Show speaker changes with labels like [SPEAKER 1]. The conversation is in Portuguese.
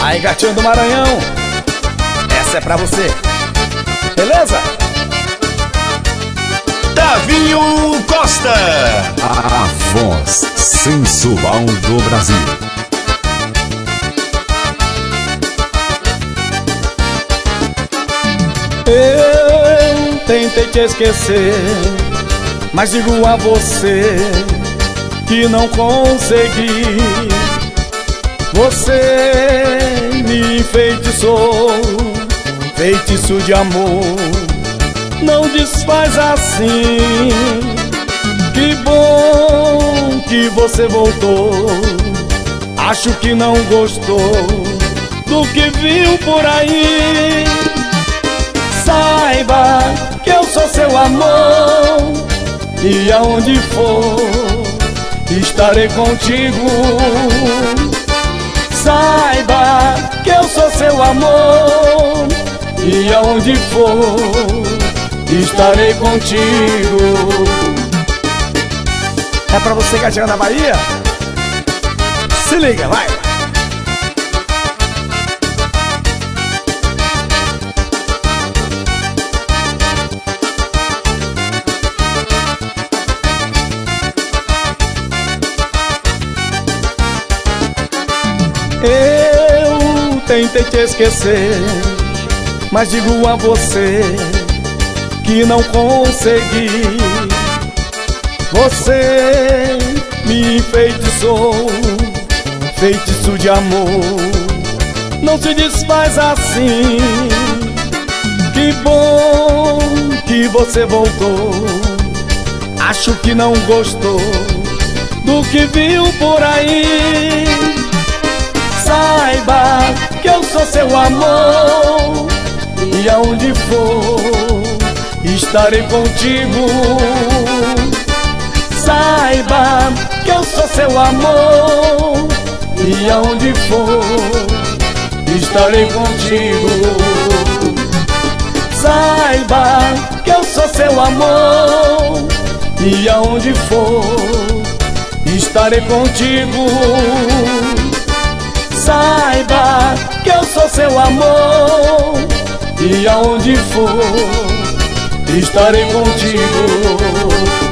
[SPEAKER 1] Aí, gatinho do Maranhão, essa é pra você, beleza?
[SPEAKER 2] Davinho Costa,
[SPEAKER 3] a voz sensual do Brasil.
[SPEAKER 1] Eu tentei te esquecer, mas digo a você que não consegui. Você me enfeitiçou, feitiço de amor. Não desfaz assim. Que bom que você voltou. Acho que não gostou do que viu por aí. Saiba que eu sou seu amor, e aonde for estarei contigo. Saiba que eu sou seu amor, e aonde for estarei contigo. É pra você, gatinha da Bahia? Se liga, vai! Eu tentei te esquecer, mas digo a você que não consegui. Você me enfeitiçou, feitiço de amor. Não se desfaz assim. Que bom que você voltou. Acho que não gostou do que viu por aí. Saiba que eu sou seu amor, e aonde for estarei contigo. Saiba que eu sou seu amor, e aonde for estarei contigo. Saiba que eu sou seu amor, e aonde for estarei contigo. Saiba que eu sou seu amor, e aonde for estarei contigo.